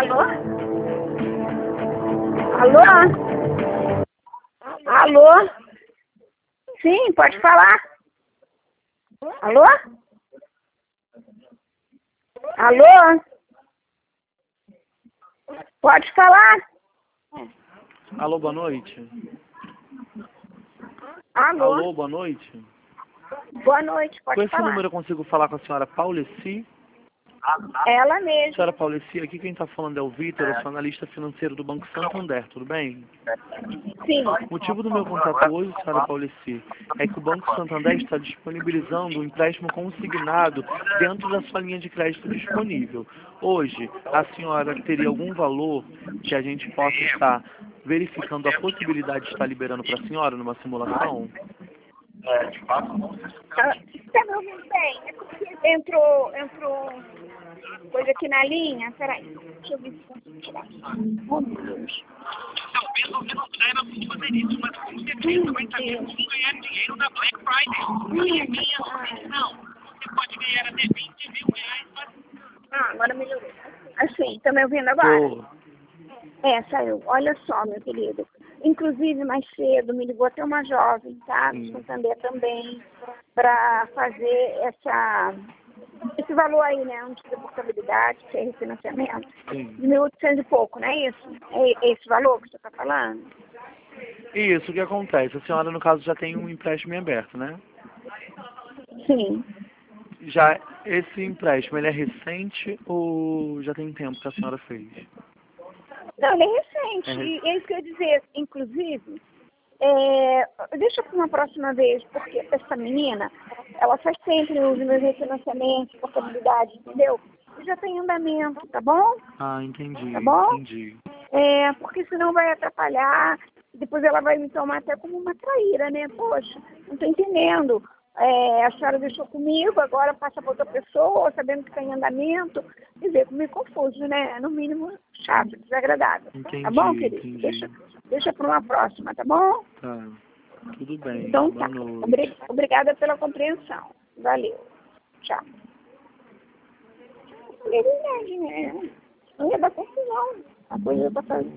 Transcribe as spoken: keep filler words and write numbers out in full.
Alô? Alô? Alô? Sim, pode falar. Alô? Alô? Pode falar. Alô, boa noite. Alô? Alô, boa noite. Boa noite, pode Com esse falar. número eu consigo falar com a senhora Pauleci? Ela mesma. Senhora Pauleci, aqui quem está falando é o Vitor, eu sou analista financeiro do Banco Santander, tudo bem? Sim. O motivo do meu contato hoje, senhora Pauleci, é que o Banco Santander está disponibilizando um empréstimo consignado dentro da sua linha de crédito disponível. Hoje, a senhora teria algum valor que a gente possa estar verificando a possibilidade de estar liberando para a senhora numa simulação? Tá, tá me ouvindo bem? É porque entrou, entrou coisa aqui na linha. Peraí, deixa eu ver se consigo tirar aqui. Oh, meu Deus. Talvez você não saiba como fazer isso, mas com certeza vai saber como ganhar dinheiro da Black Friday. E a minha sugestão, você pode ganhar até vinte mil reais para... Ah, agora melhorou. Assim, tá me ouvindo agora? Tô. É, saiu. Olha só, meu querido. Inclusive, mais cedo, me ligou até uma jovem, tá? Do Sim. Santander também, para fazer essa, esse valor aí, né? Antes da portabilidade, que é refinanciamento. Sim. De mil e oitocentos e pouco, não é isso? É esse valor que você está falando? Isso, o que acontece? A senhora, no caso, já tem um empréstimo em aberto, né? Sim. Já esse empréstimo, ele é recente ou já tem tempo que a senhora fez? Não, ele é recente. É E é isso que eu ia dizer. Inclusive, é, deixa para uma próxima vez, porque essa menina, ela faz sempre os meus refinanciamentos, portabilidade, entendeu? E já tem andamento, tá bom? Ah, entendi, Tá bom? entendi. É, porque senão vai atrapalhar, depois ela vai me tomar até como uma traíra, né? Poxa, não tô entendendo. É, a senhora deixou comigo, agora passa para outra pessoa, sabendo que está em andamento. Quer dizer, meio confuso, né? No mínimo chato, desagradável. Entendi, Tá bom, querido? entendi. Deixa, deixa para uma próxima, tá bom? Tá, tudo bem. Então Boa tá. noite. Obri- Obrigada pela compreensão. Valeu. Tchau. É verdade, né? Não ia dar confusão. A coisa tá fazendo.